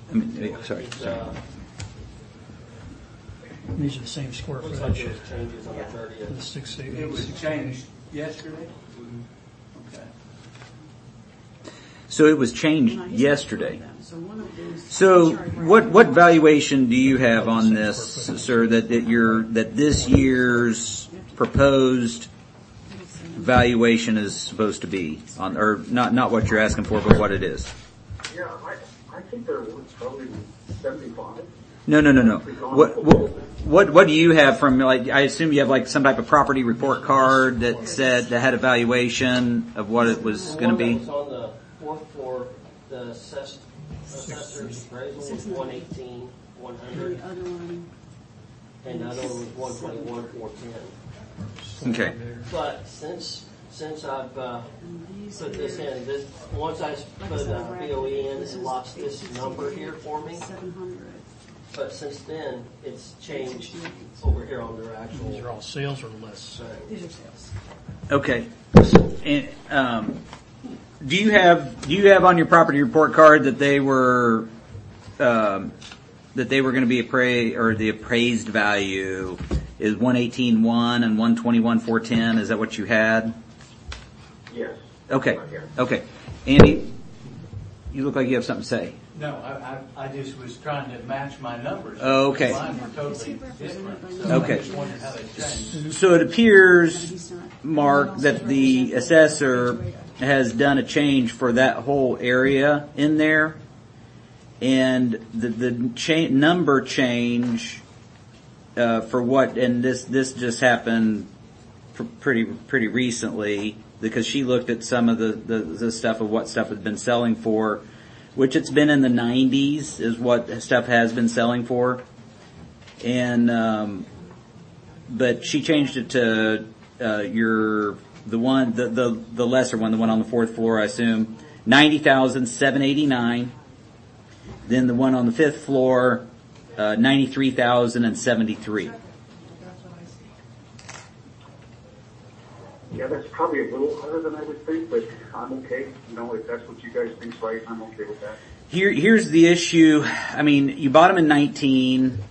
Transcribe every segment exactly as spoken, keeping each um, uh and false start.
I mean, sorry, It's, sorry. uh, These are the same square looks like footage. there was changes on the The thirtieth. six eighty. It was changed yesterday? Okay. So it was changed yesterday. So what what valuation do you have on this, sir, that, that you're that this year's proposed valuation is supposed to be on, or not not what you're asking for, but what it is? Yeah, I, I think there was probably seventy-five. No, no, no, no. What what what what do you have from, like, I assume you have like some type of property report card that said, that had a valuation of what it was going to be? The one that was on the fourth floor, the assessed, assessor's appraisal was one eighteen, one hundred. The other one. And the other one was one twenty-one, four ten. Okay. But since, since I've, uh, put this in, this, once I put a B O E in, it locks this number here for me. Seven hundred. But since then, it's changed over here on their actual. These are all sales or lists? These are sales. Okay. And, um, do you have do you have on your property report card that they were um, that they were going to be appraised, or the appraised value is one eighteen one and one twenty-one four ten? Is that what you had? Yes. Okay. Okay. Andy, you look like you have something to say. No, I, I, I just was trying to match my numbers. Oh, okay. Mine were totally different. So Okay. I just wondered how they changed. So it appears, Mark, that the assessor has done a change for that whole area in there, and the the cha- number change uh, for what, and this this just happened pr- pretty pretty recently, because she looked at some of the, the the stuff of what stuff had been selling for, which it's been in the nineties is what stuff has been selling for, and um, but she changed it to uh, your the one the, the the lesser one, the one on the fourth floor, I assume, ninety thousand seven eighty nine. Then the one on the fifth floor, uh, ninety three thousand and seventy three. Yeah, that's probably a little higher than I would think, but I'm okay. You know, if that's what you guys think's right, I'm okay with that. Here, here's the issue. I mean, you bought them in nineteen.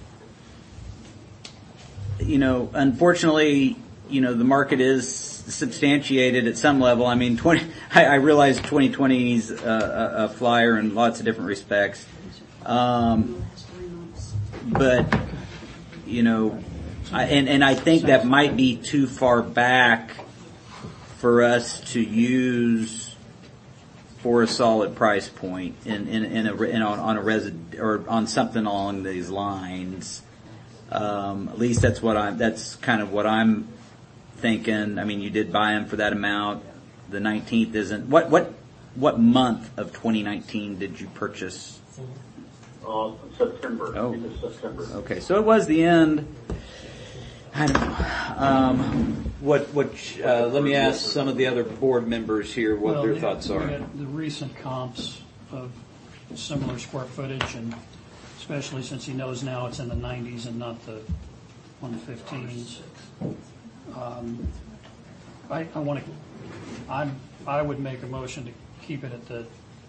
You know, unfortunately, you know, the market is substantiated at some level. I mean, twenty. I, I realize twenty twenty's a, a flyer in lots of different respects, um, but you know, I, and and I think that might be too far back for us to use for a solid price point in in, in a in on, on a resid or on something along these lines. Um, at least that's what I'm. That's kind of what I'm thinking. I mean, you did buy them for that amount. The nineteenth isn't. What what what month of twenty nineteen did you purchase? Uh, September. Oh. End of September. Okay, so it was the end. I don't know. Um, what what? Uh, let me ask some of the other board members here what Well, their the- thoughts we are. had the recent comps of similar square footage, and especially since he knows now it's in the nineties and not the one fifteens. Um, I, I want to. I'm. I would make a motion to keep it at the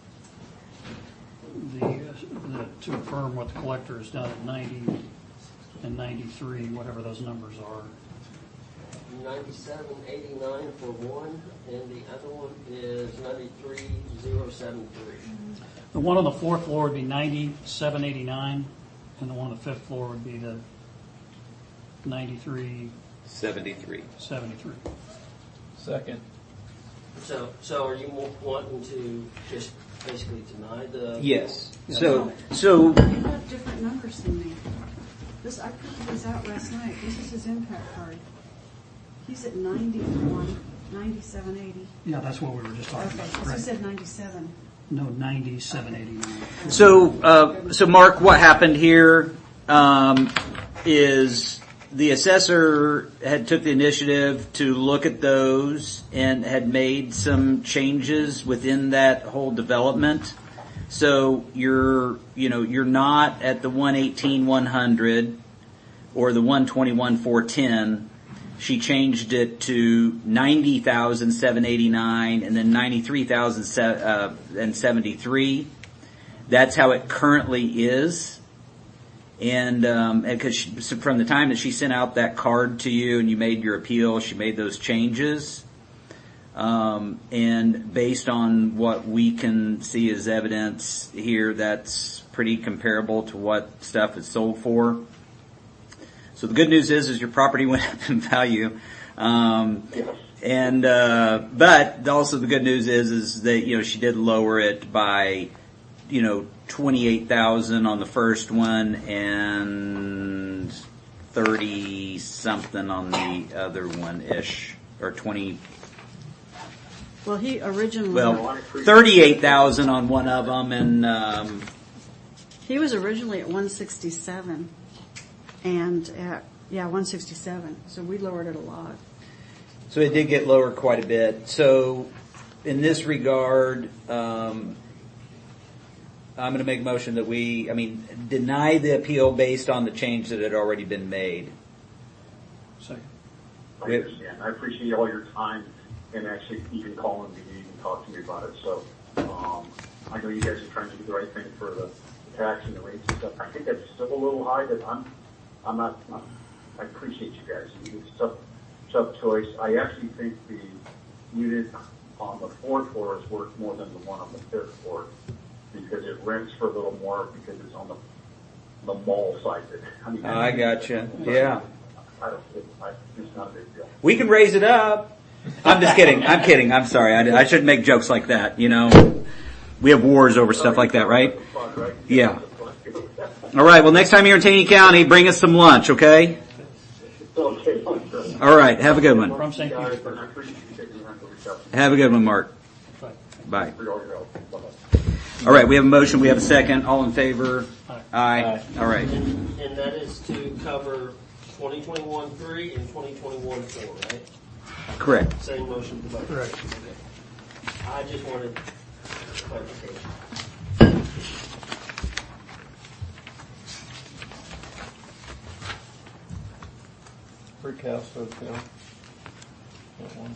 the, the to affirm what the collector has done at ninety and ninety-three, whatever those numbers are. ninety-seven eighty-nine for one, and the other one is ninety-three oh seven three. The one on the fourth floor would be ninety-seven eighty-nine, and the one on the fifth floor would be the ninety-three Seventy-three. seventy-three. Second. So, so are you wa- wanting to just basically deny the? Yes. So so You have different numbers than me. This, I printed these out last night. This is his impact card. He's at ninety-one, ninety-seven eighty. Yeah, that's what we were just talking Okay, about. so he Right. said ninety-seven. No, ninety-seven eighty-nine. So, uh, so Mark, what happened here um, is the assessor had took the initiative to look at those and had made some changes within that whole development. So you're, you know, you're not at the one eighteen one hundred or the one twenty-one four ten. She changed it to ninety thousand seven eighty-nine and then ninety-three thousand seventy-three. that's how it currently is. And um, because from the time that she sent out that card to you and you made your appeal, she made those changes. Um, and based on what we can see as evidence here, that's pretty comparable to what stuff is sold for. So the good news is, is your property went up in value. Um, and, uh, but also the good news is, is that, you know, she did lower it by, you know, twenty-eight thousand on the first one and thirty something on the other one ish, or twenty. Well, he originally, Well, thirty-eight thousand on one of them, and um, he was originally at one sixty-seven, and at, yeah, one sixty-seven. So we lowered it a lot. so it did get lower quite a bit. So in this regard, um, I'm going to make a motion that we, I mean, deny the appeal based on the change that had already been made. Second. I understand. I appreciate all your time and actually even calling me, you can talk to me about it. So um, I know you guys are trying to do the right thing for the tax and the rates and stuff. I think that's still a little high, but I'm, I'm not, I'm, I appreciate you guys. It's tough, tough choice. I actually think the unit on the fourth floor is worth more than the one on the fifth floor because it rents for a little more because it's on the the mall side. I mean, I gotcha. Yeah. I don't, it, I, it's not a big deal. We can raise it up. I'm just kidding. I'm kidding. I'm sorry. I, I shouldn't make jokes like that. You know, we have wars over stuff like that, right? Yeah. All right. Well, next time you're in Taney County, bring us some lunch, okay? Okay. All right. Have a good one. From Saint Guys, Petersburg. I appreciate you taking the time to reach out. Have a good one, Mark. Bye. Bye. For all your help. Bye-bye. All right. We have a motion. We have a second. All in favor? Aye. Aye. All right. And, and that is to cover twenty twenty-one three and twenty twenty-one four, right? Correct. Same motion to both. Correct. Okay. I just wanted clarification. Brick House Hotel. That one.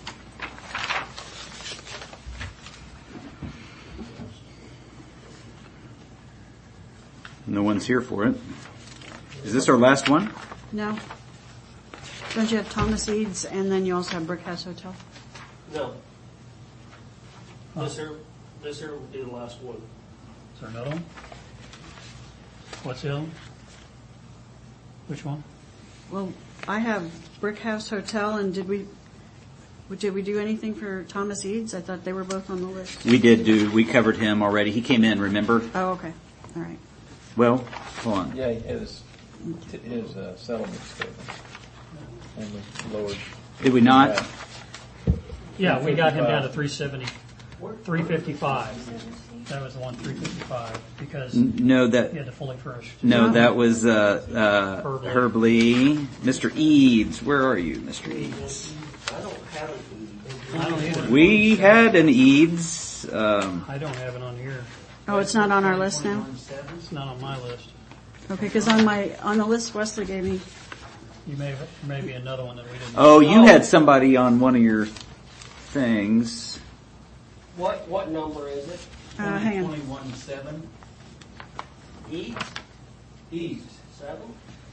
No one's here for it. Is this our last one? No. Don't you have Thomas Eads and then you also have Brick House Hotel? No. This here, this here will be the last one. Is there another one? What's the other one? Which one? Well, I have Brick House Hotel, and did we, did we do anything for Thomas Eads? I thought they were both on the list. We did do. We covered him already. He came in, remember? Oh, okay. All right. Well, hold on. Yeah, he had his, his uh, settlement statement. And we lowered. Did we not? Yeah, we got him down to three seventy, three fifty-five. That was the one, three fifty-five, because he N- No, that had the fully furnished. no, that was uh, uh, Herb Lee. Herb Lee. Mister Eads, where are you, Mister Eads? I don't have it. I don't either. We had an Eads. Um, I don't have it on here. Oh, it's not on our list now? It's not on my list. Okay, because on my, on the list Wesley gave me, You may have, maybe another one that we didn't. oh, you had somebody on one of your things. What, what number is it? uh, hang on. Twenty-one seven. East? East. Seven?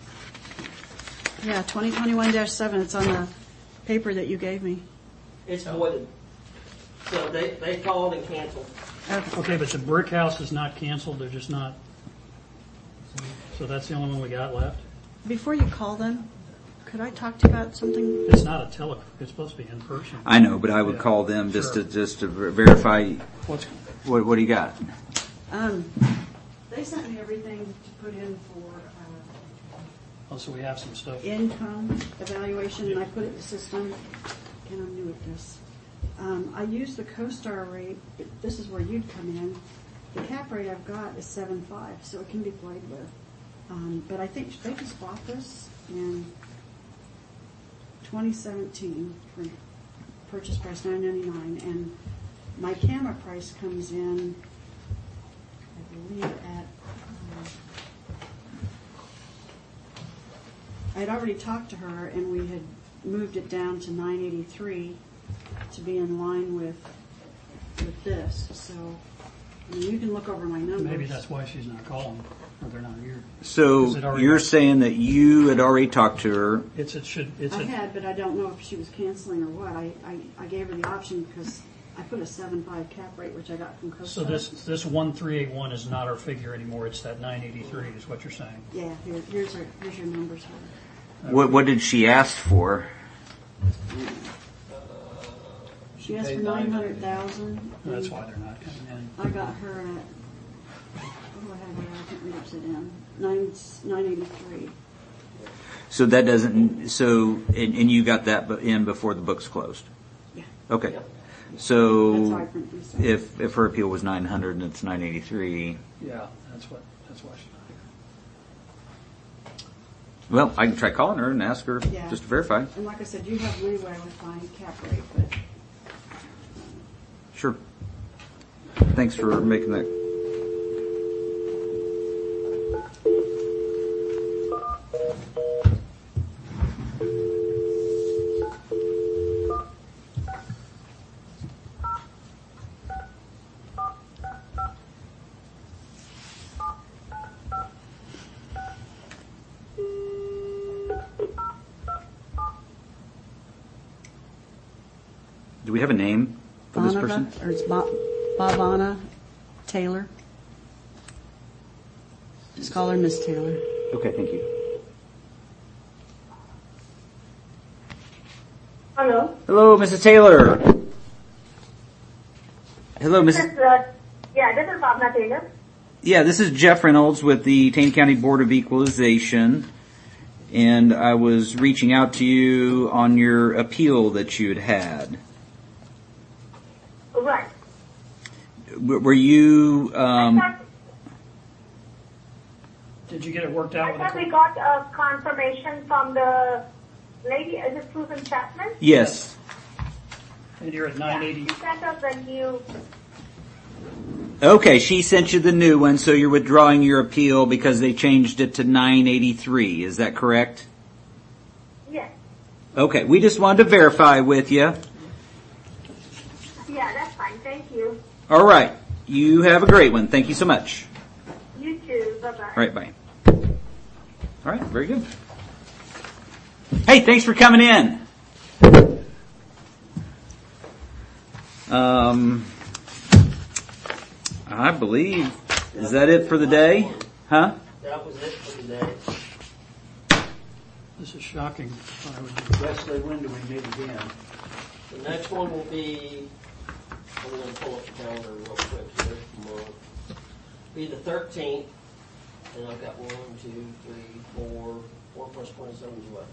Yeah, twenty twenty-one dash seven. It's on the paper that you gave me. It's voided. So they, they called and canceled. Okay. Okay, but the brick house is not canceled, they're just not. So that's the only one we got left? Before you call them, could I talk to you about something? It's not a tele, it's supposed to be in person. I know, but I would Yeah. call them just Sure. to just to ver- verify. What's, What, what do you got? Um, they sent me everything to put in for, uh, oh, so we have some stuff. income evaluation, and I put it in the system, and I'm new at this. Um, I used the CoStar rate, but this is where you'd come in. The cap rate I've got is seven five, so it can be played with. Um, but I think they just bought this in twenty seventeen for purchase price nine ninety-nine, and my camera price comes in, I believe, at. Uh, I'd already talked to her, and we had moved it down to nine eighty-three to be in line with with this. So I mean, you can look over my numbers. Maybe that's why she's not calling, or they're not here. So Is it already- you're saying that you had already talked to her. It's, it should, it's I a, had, but I don't know if she was canceling or what. I, I, I gave her the option because I put a seven five cap rate, which I got from CoStar. so this, this one three eight one is not our figure anymore, it's that nine eighty-three is what you're saying. Yeah, here, here's her, here's your numbers. What, what did she ask for? She asked for paid nine hundred thousand. That's why they're not coming in. I got her at, oh, I have her, I can't read upside down, nine, nine eighty-three. So that doesn't, so, and, and you got that bu- in before the books closed? Yeah. Okay. That's So how I printed these. if, if her appeal was nine hundred and it's nine eighty-three, Yeah, that's what, that's why she's not here. well, I can try calling her and ask her Yeah. just to verify. And like I said, you have leeway with my cap rate, but Sure. Thanks for making that. Do we have a name for this person? Bonava, or it's Bob, Bobana Taylor. Just call her Miss Taylor. Okay, thank you. Hello. Hello, Missus Taylor. Hello, This Missus is, uh, yeah, this is Bhavna Taylor. Yeah, this is Jeff Reynolds with the Taney County Board of Equalization, and I was reaching out to you on your appeal that you had had. Right. W- Were you, um, I thought, Did you get it worked out I with thought we the, got a confirmation from the lady, is it Susan Chapman? yes. and you're at nine eighty, She sent us a new, Okay, she sent you the new one, so you're withdrawing your appeal because they changed it to nine eighty-three, is that correct? yes. Okay, we just wanted to verify with you. Yeah, that's fine. Thank you. All right, you have a great one. Thank you so much. You too. Bye-bye. All right, bye. All right, very good. Hey, thanks for coming in. Um, I believe, is that it for the day? Huh? That was it for today. this is shocking. I would- Wesley, when do we meet again? The next one will be, I'm going to pull up the calendar real quick here. Tomorrow. Be the thirteenth, and I've got one, two, three, four, four plus twenty-seven is what?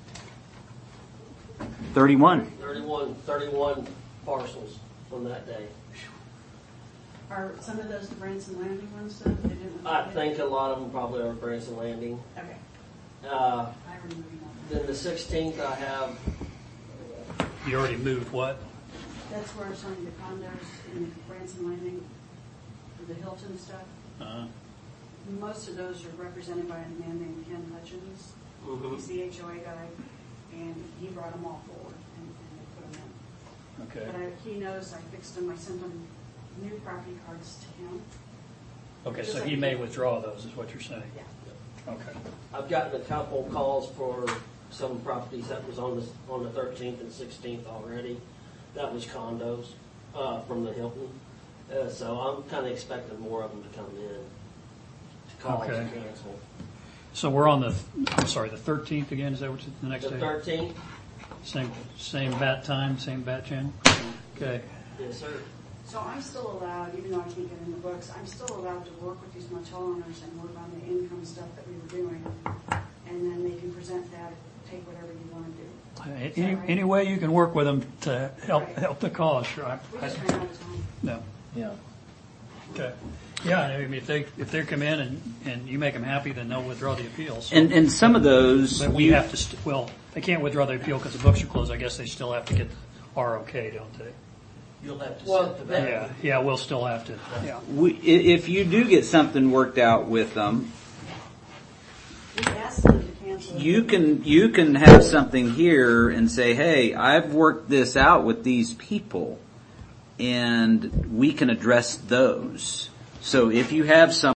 thirty-one. thirty-one, thirty-one parcels from that day. Are some of those the Branson Landing ones though? They didn't- I think a lot of them probably are Branson Landing. Okay, Uh, I remember that. then the sixteenth, I have, You already moved what? That's where some of the condos in Branson Landing, for the Hilton stuff, Uh, most of those are represented by a man named Ken Hutchins. mhm. He's the H O A guy, and he brought them all forward and, and they put them in. okay. But I, he knows I fixed them, I sent them new property cards to him. Okay, so he may withdraw those, is what you're saying? Yeah. Okay. I've gotten a couple calls for some properties that was on the, on the thirteenth and sixteenth already. That was condos, uh, from the Hilton. Uh, so I'm kind of expecting more of them to come in, to call to Okay. cancel. So we're on the, I'm sorry, the thirteenth again, is that what, the next The day? thirteenth, Same, same bat time, same bat channel? Okay. yes, sir. So I'm still allowed, even though I can't get in the books, I'm still allowed to work with these motel owners and work on the income stuff that we were doing. And then they can present that, take whatever you want to do. Any, any way you can work with them to help, Right. help the cause, sure. I- We I- just ran out of time. No. Yeah. Okay. Yeah, I mean, if they, if they come in and, and you make them happy, then they'll withdraw the appeal. So- And, and some of those, But we have to, st- well, they can't withdraw the appeal because the books are closed. I guess they still have to get our okay, don't they? You'll have to Well, set the that- value. Yeah, yeah, we'll still have to, yeah. we, i- if you do get something worked out with them, We asked them to cancel. it. you can, you can have something here and say, hey, I've worked this out with these people. and we can address those. So if you have some